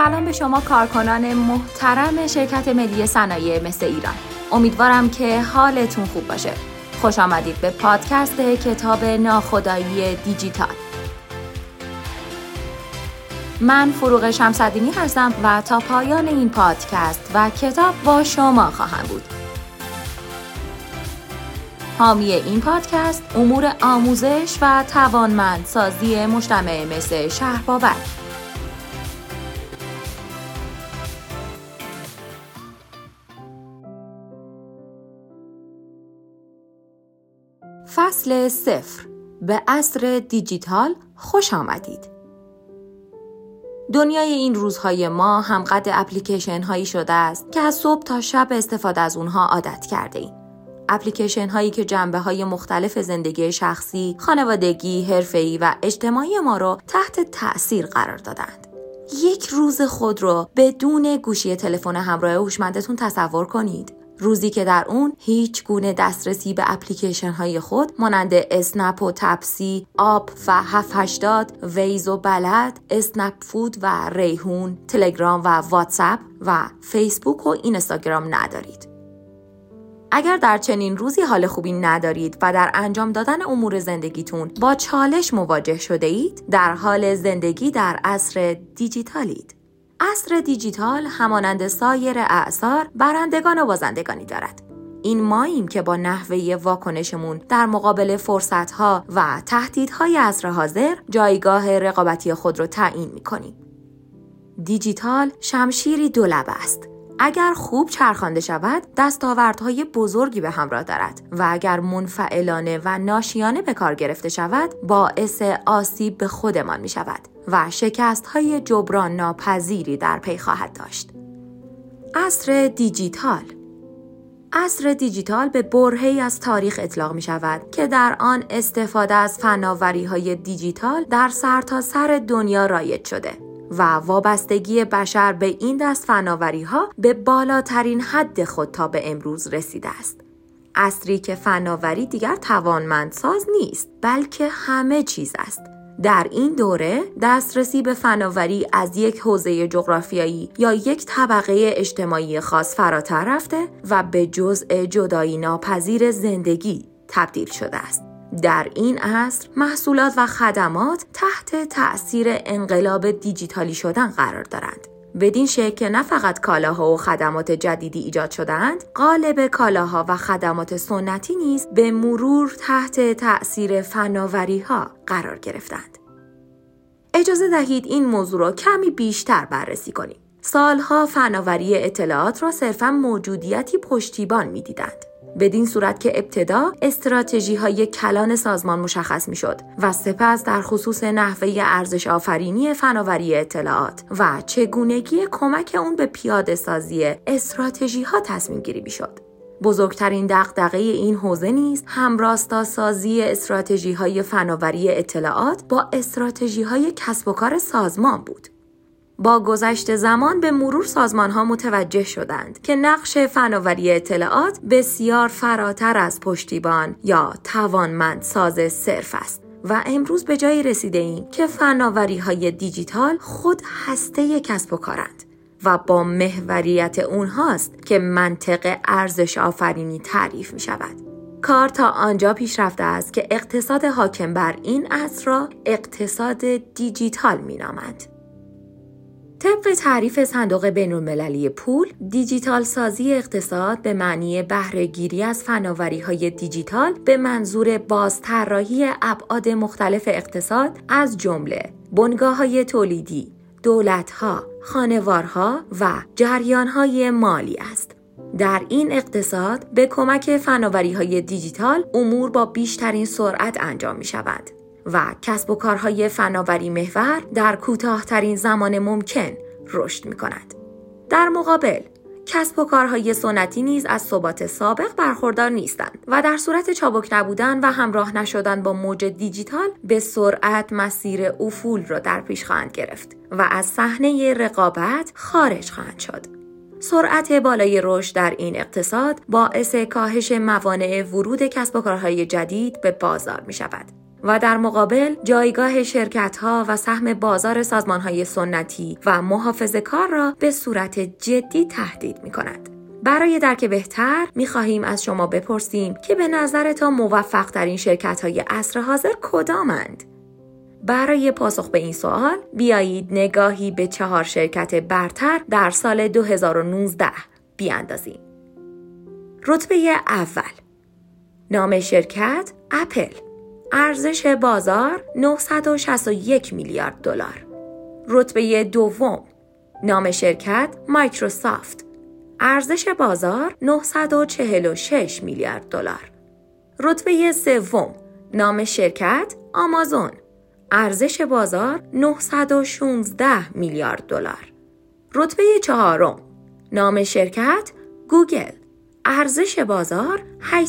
سلام به شما کارکنان محترم شرکت ملی صنایع مس ایران. امیدوارم که حالتون خوب باشه. خوش آمدید به پادکست کتاب ناخودآیی دیجیتال. من فروغ شمس‌الدینی هستم و تا پایان این پادکست و کتاب با شما خواهم بود. حامی این پادکست امور آموزش و توانمندسازی مجتمع مثل شهربابک. فصل 0. به عصر دیجیتال خوش آمدید. دنیای این روزهای ما همقد اپلیکیشن هایی شده است که از صبح تا شب استفاده از اونها عادت کرده ایم. اپلیکیشن هایی که جنبه های مختلف زندگی شخصی، خانوادگی، حرفه‌ای و اجتماعی ما رو تحت تأثیر قرار دادند. یک روز خود رو بدون گوشی تلفن همراه هوشمندتون تصور کنید. روزی که در اون هیچ گونه دسترسی به اپلیکیشن های خود مانند اسنپ و تپسی، آپ و 780، ویز و بلد، اسنپ فود و ریحون، تلگرام و واتساپ و فیسبوک و اینستاگرام ندارید. اگر در چنین روزی حال خوبی ندارید و در انجام دادن امور زندگیتون با چالش مواجه شده اید، در حال زندگی در عصر دیجیتالید. عصر دیجیتال همانند سایر اعصار برندگان و بازندگانی دارد. این ماییم که با نحوه واکنشمون در مقابل فرصت‌ها و تهدیدهای عصر حاضر جایگاه رقابتی خود رو تعیین می‌کنیم. دیجیتال شمشیری دولبه است. اگر خوب چرخانده شود، دستاوردهای بزرگی به همراه دارد و اگر منفعلانه و ناشیانه به کار گرفته شود، باعث آسیب به خودمان می شود و شکست‌های جبران ناپذیری در پی خواهد داشت. عصر دیجیتال. عصر دیجیتال به برهه‌ای از تاریخ اطلاق می شود که در آن استفاده از فناوری‌های دیجیتال در سرتاسر دنیا رایج شده و وابستگی بشر به این دست فناوری‌ها به بالاترین حد خود تا به امروز رسیده است. عصری که فناوری دیگر توانمندساز نیست، بلکه همه چیز است. در این دوره دسترسی به فناوری از یک حوزه جغرافیایی یا یک طبقه اجتماعی خاص فراتر رفته و به جزء جدایی ناپذیر زندگی تبدیل شده است. در این عصر محصولات و خدمات تحت تأثیر انقلاب دیجیتالی شدن قرار دارند. بدین شکل که نه فقط کالاها و خدمات جدیدی ایجاد شدند، غالب کالاها و خدمات سنتی نیز به مرور تحت تأثیر فناوری‌ها قرار گرفتند. اجازه دهید این موضوع را کمی بیشتر بررسی کنیم. سالها فناوری اطلاعات را صرفاً موجودیتی پشتیبان می‌دیدند. بدین صورت که ابتدا استراتژی‌های کلان سازمان مشخص می‌شد و سپس در خصوص نحوه ارزش آفرینی فناوری اطلاعات و چگونگی کمک اون به پیاده سازی استراتژی‌ها تصمیم گیری می‌شد. بزرگترین دغدغه این حوزه نیز همراستا سازی استراتژی‌های فناوری اطلاعات با استراتژی‌های کسب و کار سازمان بود. با گذشت زمان به مرور سازمان‌ها متوجه شدند که نقش فناوری اطلاعات بسیار فراتر از پشتیبان یا توانمندساز صرف است و امروز به جایی رسیده ایم که فناوری‌های دیجیتال خود هسته کسب و کارند و با محوریت اونهاست که منطق ارزش آفرینی تعریف می شود. کار تا آنجا پیش رفته است که اقتصاد حاکم بر این عصر را اقتصاد دیجیتال می نامند. طبق تعریف صندوق بین‌المللی پول، دیجیتال سازی اقتصاد به معنی بهره‌گیری از فناوری‌های دیجیتال به منظور بازطراحی ابعاد مختلف اقتصاد از جمله بنگاه‌های تولیدی، دولت‌ها، خانوارها و جریان‌های مالی است. در این اقتصاد به کمک فناوری‌های دیجیتال امور با بیشترین سرعت انجام می‌شود و کسب و کارهای فناوری محور در کوتاه‌ترین زمان ممکن رشد می‌کند. در مقابل، کسب و کارهای سنتی نیز از ثبات سابق برخوردار نیستند و در صورت چابک نبودن و همراه نشدن با موج دیجیتال به سرعت مسیر افول را در پیش خواهند گرفت و از صحنه رقابت خارج خواهند شد. سرعت بالای رشد در این اقتصاد باعث کاهش موانع ورود کسب و کارهای جدید به بازار می شود و در مقابل جایگاه شرکت‌ها و سهم بازار سازمان‌های سنتی و محافظه‌کار را به صورت جدی تهدید می‌کند. برای درک بهتر می‌خواهیم از شما بپرسیم که به نظرتان موفق‌ترین شرکت‌های عصر حاضر کدامند؟ برای پاسخ به این سوال بیایید نگاهی به 4 شرکت برتر در سال 2019 بیاندازیم. رتبه اول، نام شرکت اپل، ارزش بازار 961 میلیارد دلار. رتبه دوم، نام شرکت مایکروسافت، ارزش بازار 946 میلیارد دلار. رتبه سوم، نام شرکت آمازون، ارزش بازار 916 میلیارد دلار. رتبه چهارم، نام شرکت گوگل، ارزش بازار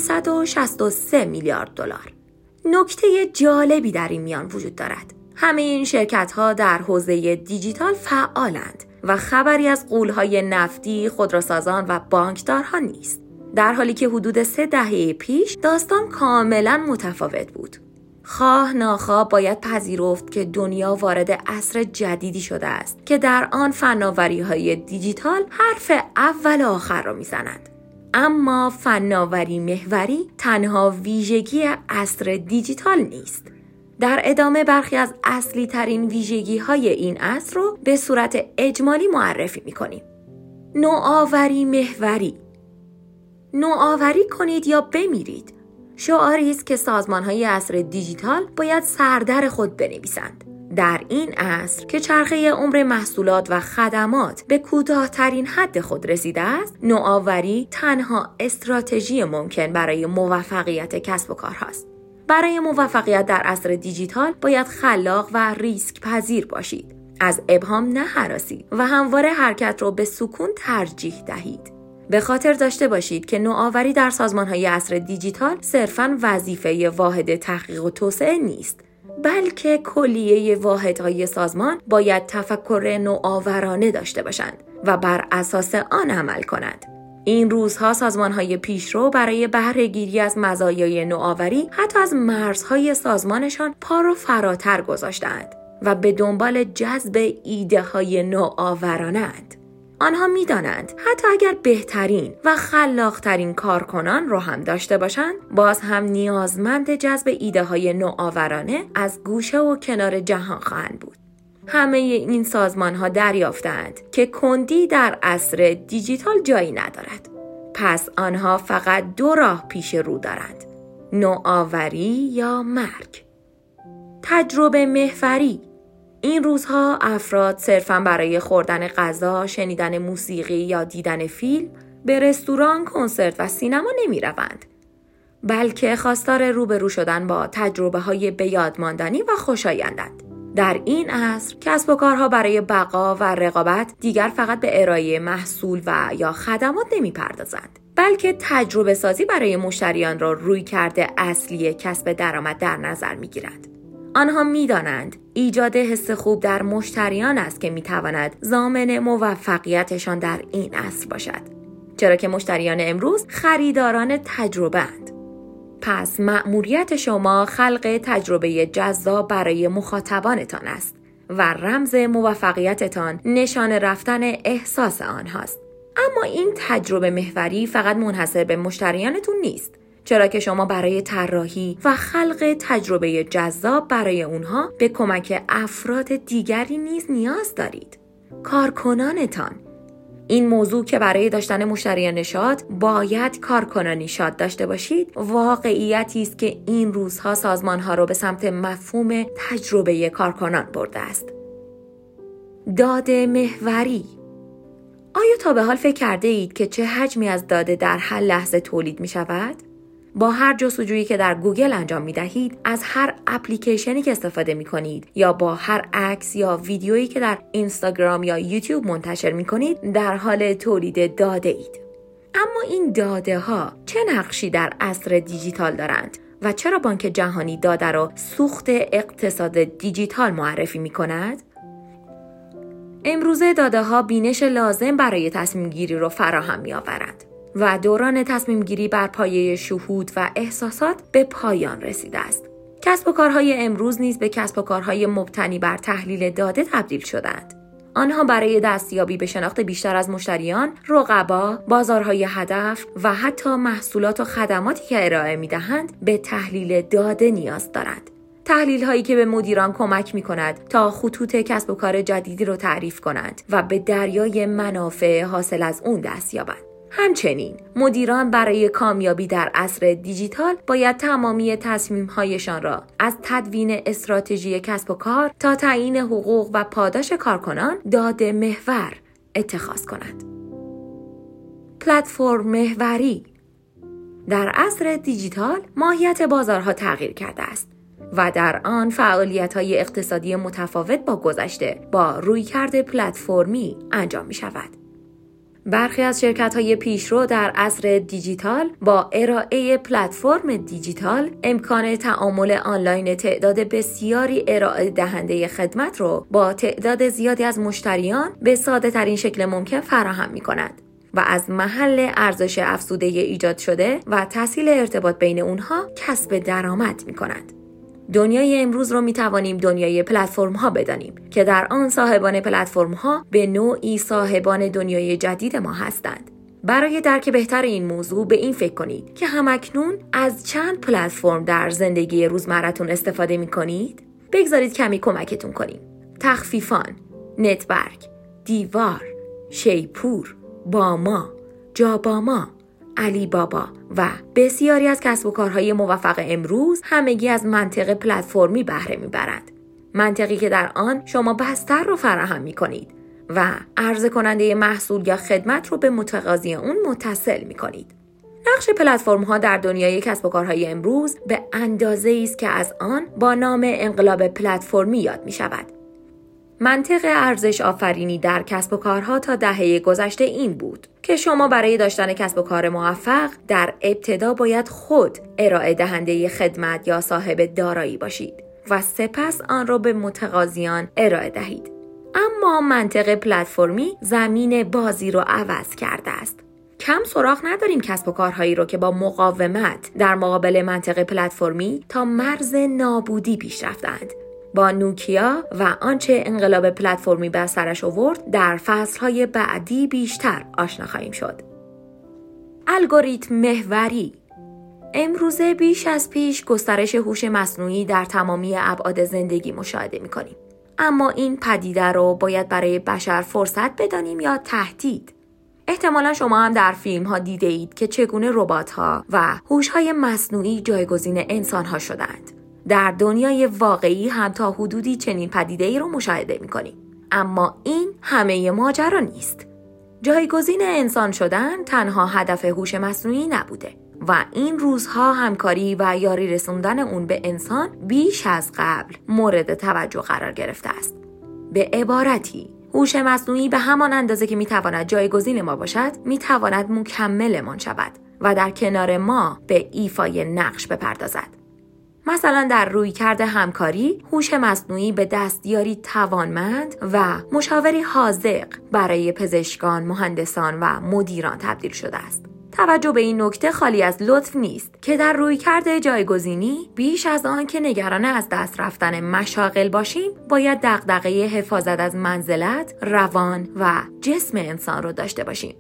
863 میلیارد دلار. نکته جالبی در این میان وجود دارد. همه این شرکت‌ها در حوزه دیجیتال فعالند و خبری از غول‌های نفتی، خودروسازان و بانکدارها نیست. در حالی که حدود 3 دهه پیش داستان کاملاً متفاوت بود. خواه ناخواه باید پذیرفت که دنیا وارد عصر جدیدی شده است که در آن فناوری‌های دیجیتال حرف اول و آخر را می‌زنند. اما فناوری محوری تنها ویژگی عصر دیجیتال نیست. در ادامه برخی از اصلی ترین ویژگی های این عصر رو به صورت اجمالی معرفی می‌کنیم. نوآوری محوری. نوآوری کنید یا بمیرید. شعاری است که سازمان‌های عصر دیجیتال باید سردر خود بنویسند. در این عصر که چرخه عمر محصولات و خدمات به کوتاه‌ترین حد خود رسیده است، نوآوری تنها استراتژی ممکن برای موفقیت کسب و کار هاست. برای موفقیت در عصر دیجیتال باید خلاق و ریسک پذیر باشید. از ابهام نهراسید و همواره حرکت رو به سکون ترجیح دهید. به خاطر داشته باشید که نوآوری در سازمان‌های عصر دیجیتال صرفاً وظیفه واحد تحقیق و توسعه نیست، بلکه کلیه واحدهای سازمان باید تفکر نوآورانه داشته باشند و بر اساس آن عمل کنند. این روزها سازمان‌های پیشرو برای بهره‌گیری از مزایای نوآوری حتی از مرزهای سازمانشان پا را فراتر گذاشتند و به دنبال جذب ایده‌های نوآورانه‌اند. آنها می‌دانند حتی اگر بهترین و خلاق‌ترین کارکنان را هم داشته باشند، باز هم نیازمند جذب ایده‌های نوآورانه از گوشه و کنار جهان خواهند بود. همه این سازمان‌ها دریافتند که کندی در عصر دیجیتال جایی ندارد. پس آنها فقط 2 راه پیش رو دارند: نوآوری یا مرگ. تجربه محوری. این روزها افراد صرفاً برای خوردن غذا، شنیدن موسیقی یا دیدن فیلم به رستوران، کنسرت و سینما نمی روند، بلکه خواستار روبرو شدن با تجربه‌های بیادماندنی و خوشایندند. در این عصر کسب و کارها برای بقا و رقابت دیگر فقط به ارائه محصول و یا خدمات نمی پردازند، بلکه تجربه سازی برای مشتریان را رویکرد اصلی کسب درآمد در نظر می گیرند. آنها می دانند ایجاد حس خوب در مشتریان است که می تواند ضامن موفقیتشان در این عصر باشد، چرا که مشتریان امروز خریداران تجربه اند. پس مأموریت شما خلق تجربه جذاب برای مخاطبانتان است و رمز موفقیتتان نشان رفتن احساس آنهاست. اما این تجربه محوری فقط منحصر به مشتریانتون نیست، چرا که شما برای طراحی و خلق تجربه جذاب برای اونها به کمک افراد دیگری نیز نیاز دارید. کارکنانتان. این موضوع که برای داشتن مشتریان شاد باید کارکنانی شاد داشته باشید، واقعیتی است که این روزها سازمان‌ها رو به سمت مفهوم تجربه کارکنان برده است. داده محوری. آیا تا به حال فکر کرده اید که چه حجمی از داده در هر لحظه تولید می شود؟ با هر جستجویی که در گوگل انجام می دهید، از هر اپلیکیشنی که استفاده می کنید یا با هر عکس یا ویدیویی که در اینستاگرام یا یوتیوب منتشر می کنید، در حال تولید داده اید. اما این داده ها چه نقشی در عصر دیجیتال دارند و چرا بانک جهانی داده را سوخت اقتصاد دیجیتال معرفی می کند؟ امروزه داده ها بینش لازم برای تصمیم گیری را فراهم می آورند و دوران تصمیم گیری بر پایه شهود و احساسات به پایان رسیده است. کسب و کارهای امروز نیز به کسب و کارهای مبتنی بر تحلیل داده تبدیل شدند. آنها برای دستیابی به شناخت بیشتر از مشتریان، رقبا، بازارهای هدف و حتی محصولات و خدماتی که ارائه می‌دهند به تحلیل داده نیاز دارند. تحلیل هایی که به مدیران کمک می کند تا خطوط کسب و کار جدیدی رو تعریف کنند و به دریای منافع حاصل از اون دست یابند. همچنین مدیران برای کامیابی در عصر دیجیتال باید تمامی تصمیم‌هایشان را از تدوین استراتژی کسب و کار تا تعیین حقوق و پاداش کارکنان داده محور اتخاذ کنند. پلتفرم محوری. در عصر دیجیتال ماهیت بازارها تغییر کرده است و در آن فعالیت‌های اقتصادی متفاوت با گذشته با رویکرد پلتفرمی انجام می‌شود. برخی از شرکت‌های پیشرو در عصر دیجیتال با ارائه پلتفرم دیجیتال امکان تعامل آنلاین تعداد بسیاری ارائه دهنده خدمت را با تعداد زیادی از مشتریان به ساده‌ترین شکل ممکن فراهم می‌کند و از محل ارزش افزوده ایجاد شده و تسهیل ارتباط بین اونها کسب درآمد می‌کند. دنیای امروز رو میتوانیم دنیای پلتفرم ها بدانیم که در آن صاحبان پلتفرم ها به نوعی صاحبان دنیای جدید ما هستند. برای درک بهتر این موضوع به این فکر کنید که همکنون از چند پلتفرم در زندگی روزمرتون استفاده میکنید؟ بگذارید کمی کمکتون کنیم. تخفیفان، نتبرگ، دیوار، شیپور، باما، جاباما، علی بابا و بسیاری از کسب و کارهای موفق امروز همگی از منطق پلتفرمی بهره میبرند. منطقی که در آن شما بستر رو فراهم میکنید و عرضه کننده محصول یا خدمت رو به متقاضی اون متصل میکنید. نقش پلتفرم ها در دنیای کسب و کارهای امروز به اندازه‌ای است که از آن با نام انقلاب پلتفرمی یاد میشود. منطق ارزش آفرینی در کسب و کارها تا دهه گذشته این بود که شما برای داشتن کسب و کار موفق در ابتدا باید خود ارائه دهنده خدمت یا صاحب دارایی باشید و سپس آن را به متقاضیان ارائه دهید. اما منطق پلتفرمی زمین بازی رو عوض کرده است. کم سراغ نداریم کسب و کارهایی رو که با مقاومت در مقابل منطق پلتفرمی تا مرز نابودی پیش رفتند. با نوکیا و آنچه انقلاب پلتفرمی به سرش آورد در فصلهای بعدی بیشتر آشنا خواهیم شد. الگوریتم محوری. امروزه بیش از پیش گسترش هوش مصنوعی در تمامی ابعاد زندگی مشاهده می‌کنیم. اما این پدیده رو باید برای بشر فرصت بدانیم یا تهدید؟ احتمالا شما هم در فیلم ها دیده اید که چگونه ربات ها و هوش های مصنوعی جایگزین انسان ها شدند. در دنیای واقعی هم تا حدودی چنین پدیده‌ای رو مشاهده می‌کنیم. اما این همه ماجرا نیست. جایگزین انسان شدن تنها هدف هوش مصنوعی نبوده و این روزها همکاری و یاری رسوندن اون به انسان بیش از قبل مورد توجه قرار گرفته است. به عبارتی هوش مصنوعی به همان اندازه که میتواند جایگزین ما باشد، میتواند مکملمان شود و در کنار ما به ایفای نقش بپردازد. مثلا در رویکرد همکاری، هوش مصنوعی به دستیاری توانمند و مشاوری حاذق برای پزشکان، مهندسان و مدیران تبدیل شده است. توجه به این نکته خالی از لطف نیست که در رویکرد جایگزینی بیش از آن که نگران از دست رفتن مشاغل باشیم، باید دغدغه حفاظت از منزلت، روان و جسم انسان رو داشته باشیم.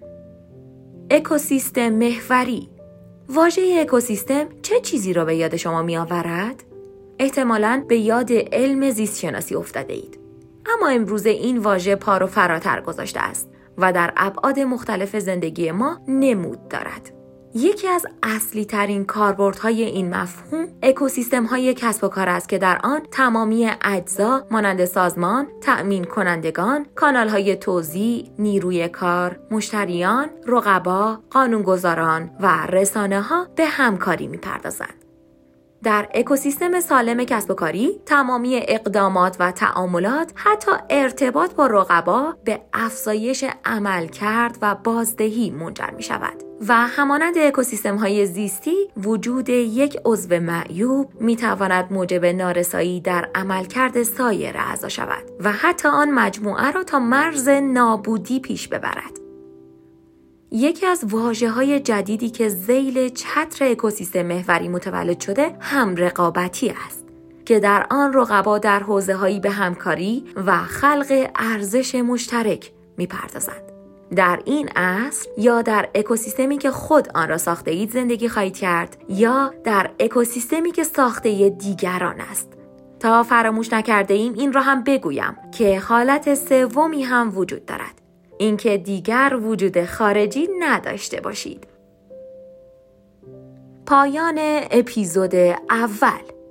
اکوسیستم محوری. واژه اکوسیستم چه چیزی را به یاد شما می آورد؟ احتمالاً به یاد علم زیست شناسی افتاده اید. اما امروز این واژه پا و فراتر گذاشته است و در ابعاد مختلف زندگی ما نمود دارد. یکی از اصلی ترین کاربردهای این مفهوم اکوسیستم های کسب و کار است که در آن تمامی اجزا مانند سازمان، تأمین کنندگان، کانال های توزیع، نیروی کار، مشتریان، رقبا، قانونگذاران و رسانه ها به همکاری می‌پردازند. در اکوسیستم سالم کسب و کاری، تمامی اقدامات و تعاملات، حتی ارتباط با رقبا به افزایش عملکرد و بازدهی منجر می شود. و همانند اکوسیستم های زیستی، وجود یک عضو معیوب می تواند موجب نارسایی در عملکرد سایر اعضا شود و حتی آن مجموعه را تا مرز نابودی پیش ببرد. یکی از واژه‌های جدیدی که ذیل چتر اکوسیستم محوری متولد شده هم رقابتی است که در آن رقبا در حوزه‌هایی به همکاری و خلق ارزش مشترک می‌پردازند. در این عصر یا در اکوسیستمی که خود آن را ساخته اید زندگی خواهید کرد یا در اکوسیستمی که ساخته دیگران است. تا فراموش نکرده ایم این را هم بگویم که حالت سومی هم وجود دارد. اینکه دیگر وجود خارجی نداشته باشید. پایان اپیزود اول.